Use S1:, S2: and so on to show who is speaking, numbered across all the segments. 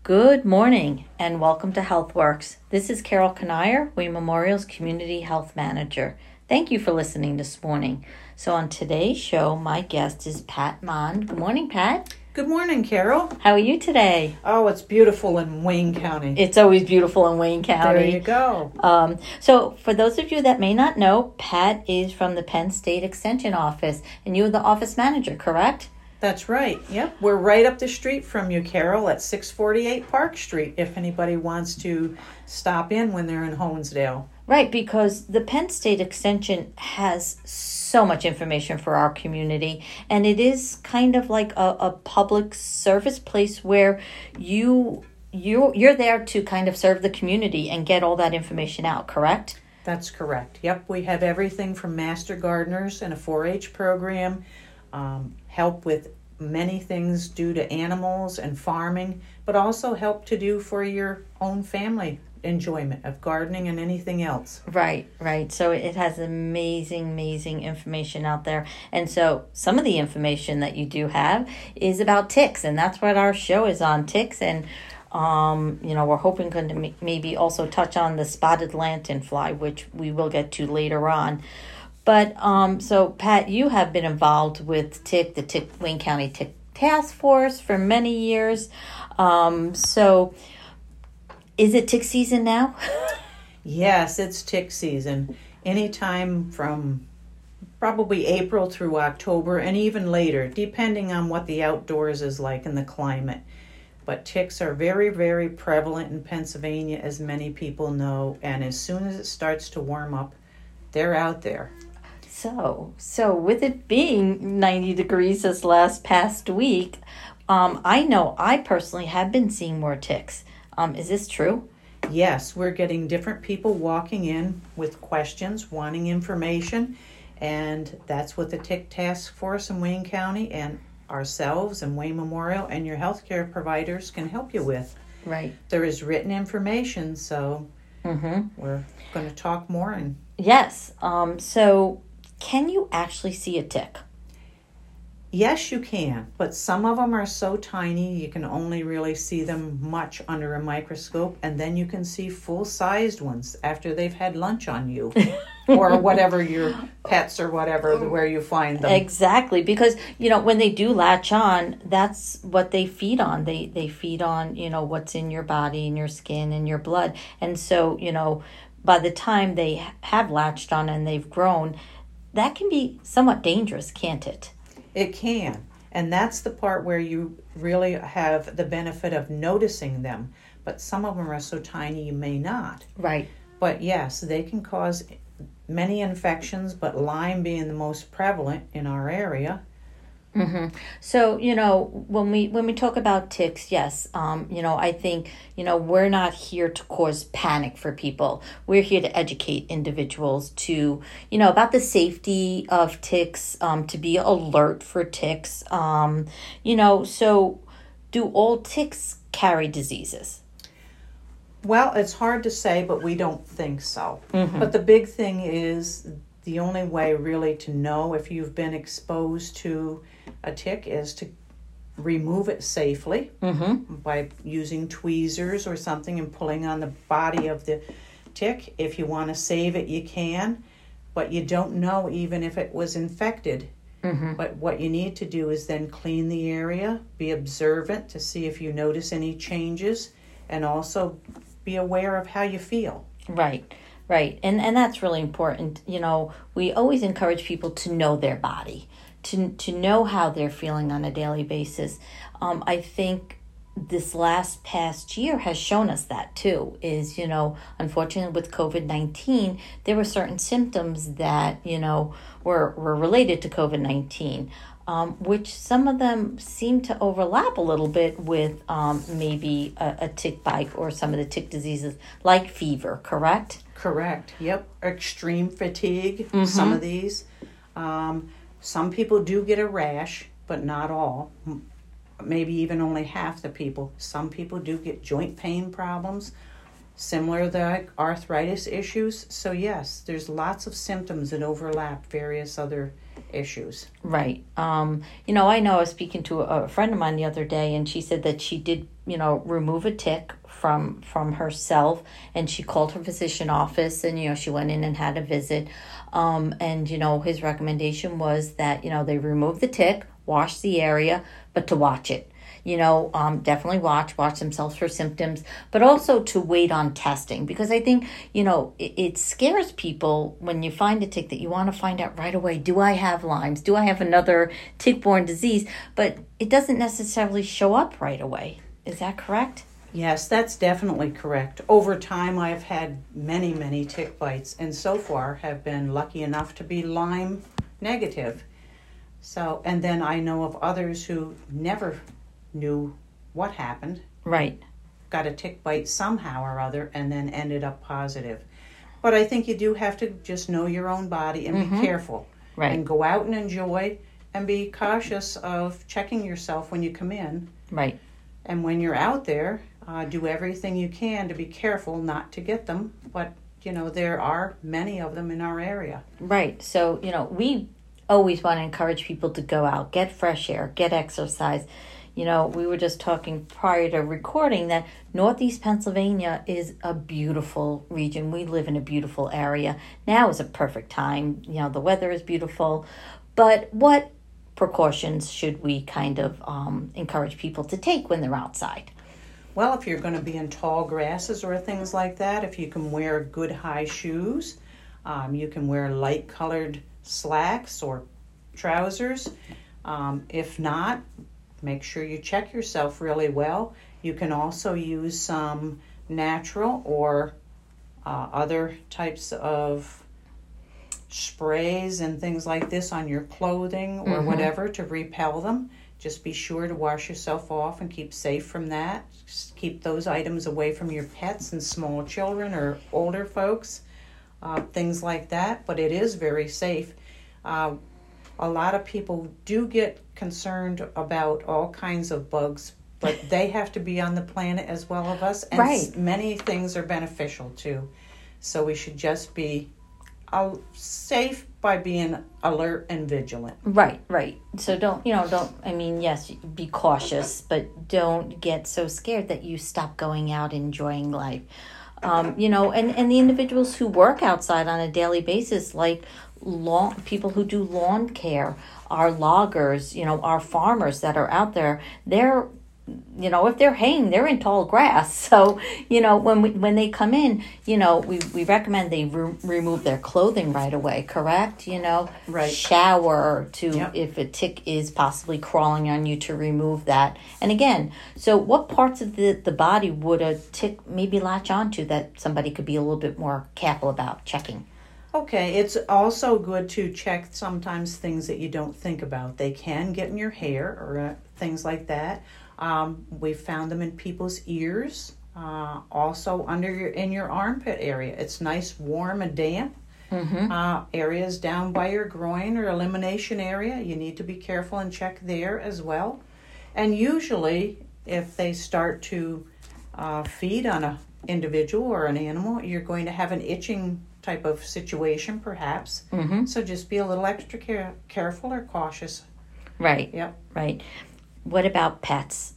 S1: Good morning and welcome to HealthWorks. This is Carol Kanier, Wayne Memorial's Community Health Manager. Thank you for listening this morning. So on today's show, my guest is Pat Mond. Good morning, Pat.
S2: Good morning, Carol.
S1: How are you today?
S2: Oh, it's beautiful in Wayne County.
S1: It's always beautiful in Wayne County.
S2: There you go.
S1: So for those of you that may not know, Pat is from the Penn State Extension Office, and you're the office manager, correct?
S2: That's right. Yep. We're right up the street from you, Carol, at 648 Park Street, if anybody wants to stop in when they're in Honesdale.
S1: Right, because the Penn State Extension has so much information for our community, and it is kind of like a public service place where you're there to kind of serve the community and get all that information out, correct?
S2: That's correct. Yep, we have everything from master gardeners and a 4-H program, help with many things due to animals and farming, but also help to do for your own family enjoyment of gardening and anything else.
S1: Right. So it has amazing information out there. And so some of the information that you do have is about ticks, and that's what our show is on, ticks. And we're hoping to maybe also touch on the spotted lanternfly, which we will get to later on. But so Pat, you have been involved with the Wayne County Tick Task Force for many years. So is it tick season now?
S2: Yes, it's tick season. Anytime from probably April through October and even later, depending on what the outdoors is like and the climate. But ticks are very, very prevalent in Pennsylvania, as many people know. And as soon as it starts to warm up, they're out there.
S1: So with it being 90 degrees this past week, I know I personally have been seeing more ticks. Is this true?
S2: Yes, we're getting different people walking in with questions, wanting information, and that's what the Tick Task Force in Wayne County and ourselves and Wayne Memorial and your healthcare providers can help you with.
S1: Right.
S2: There is written information, so we're going to talk more.
S1: Yes. So can you actually see a tick?
S2: Yes, you can, but some of them are so tiny you can only really see them much under a microscope, and then you can see full-sized ones after they've had lunch on you or whatever your pets or whatever, where you find them.
S1: Exactly, because, when they do latch on, that's what they feed on. They feed on, what's in your body and your skin and your blood. And so, by the time they have latched on and they've grown, that can be somewhat dangerous, can't it?
S2: It can, and that's the part where you really have the benefit of noticing them, but some of them are so tiny you may not.
S1: Right.
S2: But yes, they can cause many infections, but Lyme being the most prevalent in our area.
S1: So, when we talk about ticks, yes, I think, we're not here to cause panic for people. We're here to educate individuals to, about the safety of ticks, to be alert for ticks. So do all ticks carry diseases?
S2: Well, it's hard to say, but we don't think so. But the big thing is the only way really to know if you've been exposed to a tick is to remove it safely by using tweezers or something and pulling on the body of the tick. If you want to save it, you can, but you don't know even if it was infected. But what you need to do is then clean the area, be observant to see if you notice any changes, and also be aware of how you feel.
S1: Right. And that's really important. We always encourage people to know their body, to know how they're feeling on a daily basis. I think this past year has shown us that too, is, unfortunately with COVID-19, there were certain symptoms that, were related to COVID-19, which some of them seem to overlap a little bit with maybe a tick bite or some of the tick diseases like fever, correct?
S2: Correct. Yep. Extreme fatigue, some of these. Some people do get a rash, but not all. Maybe even only half the people. Some people do get joint pain problems, similar to arthritis issues. So yes, there's lots of symptoms that overlap various other issues.
S1: Right. You know, I was speaking to a friend of mine the other day, and she said that she did, you know, remove a tick from herself, and she called her physician office, and, you know, she went in and had a visit. And, you know, his recommendation was that, you know, they remove the tick, wash the area, but to watch it. You know, definitely watch themselves for symptoms, but also to wait on testing, because I think, you know, it scares people when you find a tick that you want to find out right away, do I have Lyme's? Do I have another tick-borne disease? But it doesn't necessarily show up right away. Is that correct?
S2: Yes, that's definitely correct. Over time, I've had many, many tick bites, and so far have been lucky enough to be Lyme negative. So, and then I know of others who never knew what happened.
S1: Right.
S2: Got a tick bite somehow or other and then ended up positive. But I think you do have to just know your own body and be careful.
S1: Right.
S2: And go out and enjoy and be cautious of checking yourself when you come in.
S1: Right.
S2: And when you're out there, do everything you can to be careful not to get them. But, you know, there are many of them in our area.
S1: Right. So, you know, we always want to encourage people to go out, get fresh air, get exercise. You know, we were just talking prior to recording that Northeast Pennsylvania is a beautiful region. We live in a beautiful area. Now is a perfect time. You know, the weather is beautiful. But what precautions should we kind of encourage people to take when they're outside?
S2: Well, if you're going to be in tall grasses or things like that, if you can wear good high shoes, you can wear light colored slacks or trousers. If not, make sure you check yourself really well. You can also use some natural or other types of sprays and things like this on your clothing or whatever to repel them. Just be sure to wash yourself off and keep safe from that. Just keep those items away from your pets and small children or older folks, things like that. But it is very safe. A lot of people do get concerned about all kinds of bugs, but they have to be on the planet as well as us. And
S1: right.
S2: Many things are beneficial too. So we should just be safe by being alert and vigilant.
S1: Right. So yes, be cautious, but don't get so scared that you stop going out enjoying life. You know, and the individuals who work outside on a daily basis, like people who do lawn care, our loggers, you know, our farmers that are out there, they're, you know, if they're haying, they're in tall grass. So, you know, when they come in, you know, we recommend they remove their clothing right away, correct? You know,
S2: right.
S1: Shower if a tick is possibly crawling on you, to remove that. And again, so what parts of the body would a tick maybe latch onto that somebody could be a little bit more careful about checking?
S2: Okay, it's also good to check sometimes things that you don't think about. They can get in your hair or things like that. We found them in people's ears, also in your armpit area. It's nice, warm, and damp. Areas down by your groin or elimination area, you need to be careful and check there as well. And usually, if they start to feed on an individual or an animal, you're going to have an itching type of situation, perhaps. So just be a little extra careful or cautious.
S1: Right.
S2: Yep.
S1: Right. What about pets?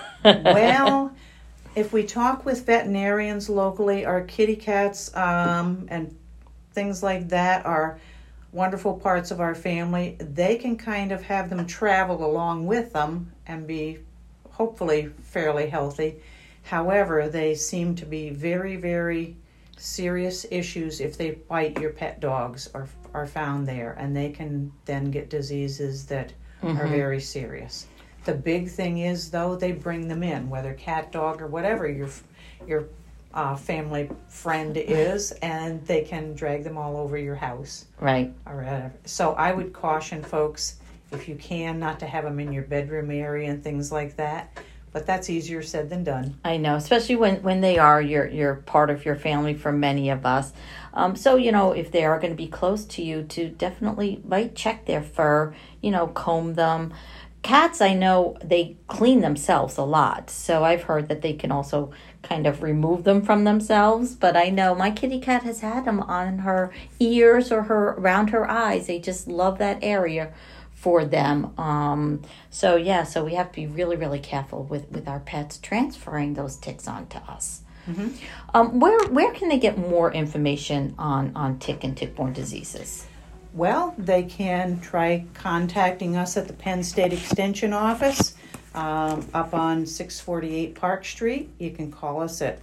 S2: Well, if we talk with veterinarians locally, our kitty cats and things like that are wonderful parts of our family. They can kind of have them travel along with them and be hopefully fairly healthy. However, they seem to be very, very serious issues if they bite your pet dogs are found there, and they can then get diseases that are very serious. The big thing is, though, they bring them in, whether cat, dog, or whatever your family friend is, and they can drag them all over your house.
S1: Right.
S2: Or whatever. So I would caution folks, if you can, not to have them in your bedroom area and things like that. But that's easier said than done.
S1: I know, especially when they are your part of your family for many of us. So, you know, if they are going to be close to you, to definitely check their fur, you know, comb them, Cats, I know they clean themselves a lot. So I've heard that they can also kind of remove them from themselves. But I know my kitty cat has had them on her ears or around her eyes. They just love that area for them. So we have to be really, really careful with our pets transferring those ticks onto us. Mm-hmm. Where can they get more information on tick and tick-borne diseases?
S2: Well, they can try contacting us at the Penn State Extension Office up on 648 Park Street. You can call us at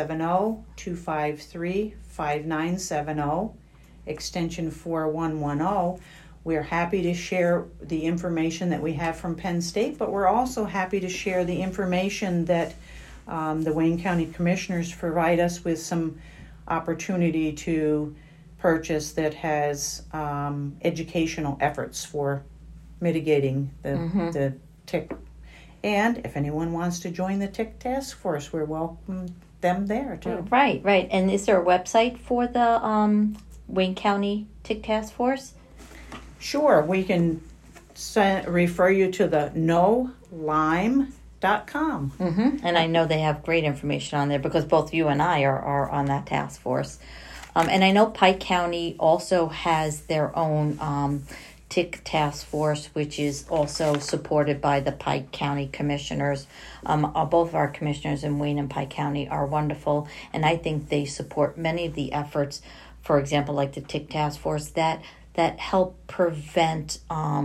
S2: 570-253-5970, extension 4110. We're happy to share the information that we have from Penn State, but we're also happy to share the information that the Wayne County Commissioners provide us with some opportunity to purchase that has educational efforts for mitigating the tick. And if anyone wants to join the tick task force, we're welcome them there too.
S1: Right. And is there a website for the Wayne County Tick Task Force?
S2: Sure. We can refer you to the NoLyme.com.
S1: And I know they have great information on there because both you and I are on that task force. And I know Pike County also has their own tick task force, which is also supported by the Pike County Commissioners. Both of our commissioners in Wayne and Pike County are wonderful, and I think they support many of the efforts, for example, like the tick task force, that help prevent,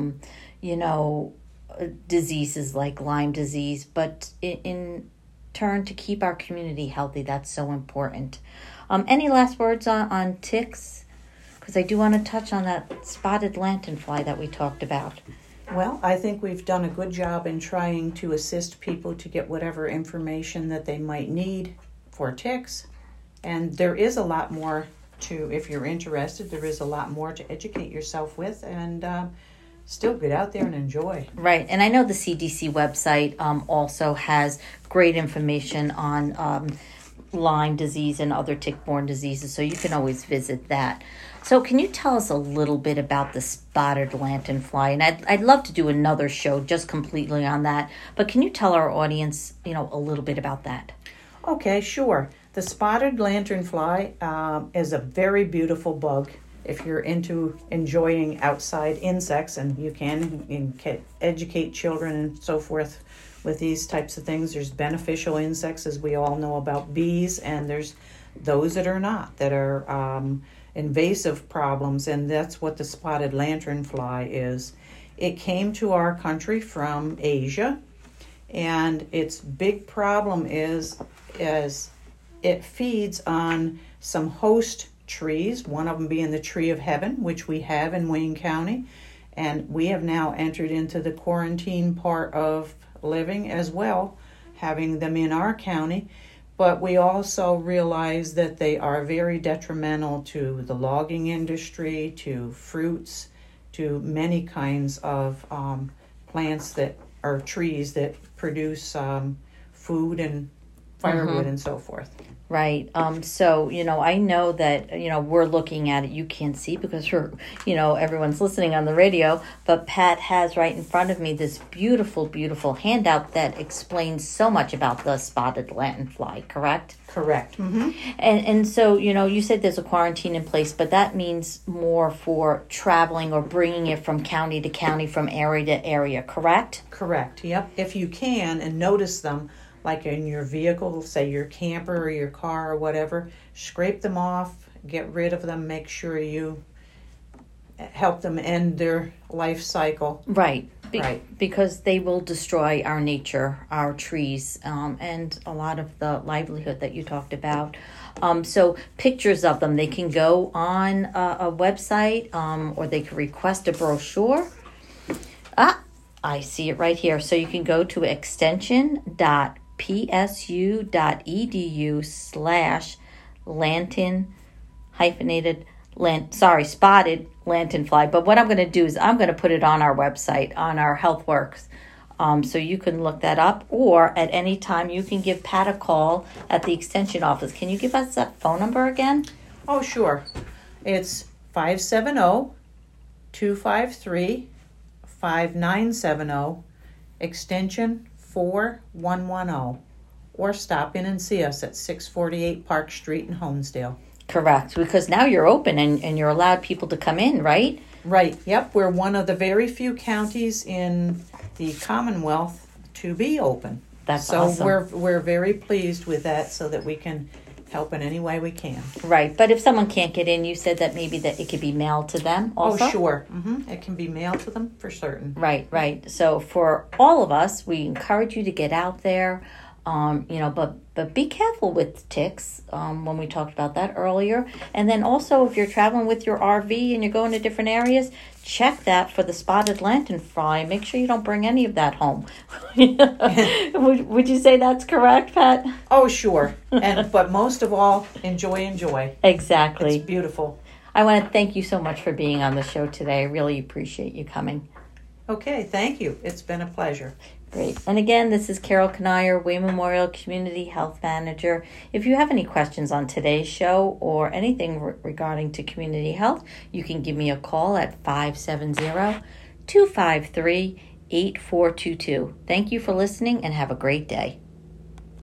S1: diseases like Lyme disease, but in turn to keep our community healthy. That's so important. Any last words on ticks? Because I do want to touch on that spotted lanternfly that we talked about.
S2: Well, I think we've done a good job in trying to assist people to get whatever information that they might need for ticks. And there is a lot more if you're interested, there is a lot more to educate yourself with and still get out there and enjoy.
S1: Right. And I know the CDC website also has great information on Lyme disease and other tick-borne diseases, so you can always visit that. So can you tell us a little bit about the spotted lanternfly? And I'd love to do another show just completely on that, but can you tell our audience, a little bit about that?
S2: Okay, sure. The spotted lanternfly is a very beautiful bug. If you're into enjoying outside insects, and you can educate children and so forth with these types of things. There's beneficial insects, as we all know about bees, and there's those that are not, that are invasive problems, and that's what the spotted lanternfly is. It came to our country from Asia, and its big problem is it feeds on some host trees, one of them being the tree of heaven, which we have in Wayne County, and we have now entered into the quarantine part of living as well, having them in our county. But we also realize that they are very detrimental to the logging industry, to fruits, to many kinds of plants that are trees that produce food and firewood and so forth.
S1: Right. So, I know that, we're looking at it. You can't see because everyone's listening on the radio, but Pat has right in front of me this beautiful, beautiful handout that explains so much about the spotted lanternfly, correct?
S2: Correct. Mm-hmm.
S1: And so, you said there's a quarantine in place, but that means more for traveling or bringing it from county to county, from area to area, correct?
S2: Correct. Yep. If you can and notice them, like in your vehicle, say your camper or your car or whatever, scrape them off, get rid of them, make sure you help them end their life cycle.
S1: Right. Because they will destroy our nature, our trees, and a lot of the livelihood that you talked about. So pictures of them, they can go on a website, or they can request a brochure. I see it right here. So you can go to spotted lanternfly. But what I'm going to do is I'm going to put it on our website, on our HealthWorks. So you can look that up, or at any time you can give Pat a call at the extension office. Can you give us that phone number again?
S2: Oh, sure. It's 570-253-5970, extension 4110, or stop in and see us at 648 Park Street in Holmesdale.
S1: Correct, because now you're open and you're allowed people to come in, right?
S2: Right, yep. We're one of the very few counties in the Commonwealth to be open.
S1: That's
S2: so
S1: awesome.
S2: We're very pleased with that, so that we can help in any way we can.
S1: Right, but if someone can't get in, you said that maybe that it could be mailed to them also?
S2: Oh, sure. It can be mailed to them for certain.
S1: Right. So for all of us, we encourage you to get out there, but be careful with ticks when we talked about that earlier. And then also, if you're traveling with your RV and you're going to different areas, check that for the spotted lanternfly. Make sure you don't bring any of that home. Would you say that's correct, Pat?
S2: Oh, sure. But most of all, enjoy.
S1: Exactly.
S2: It's beautiful.
S1: I want to thank you so much for being on the show today. I really appreciate you coming.
S2: Okay, thank you. It's been a pleasure.
S1: Great. And again, this is Carol Kanier, Way Memorial Community Health Manager. If you have any questions on today's show or anything regarding to community health, you can give me a call at 570-253-8422. Thank you for listening and have a great day.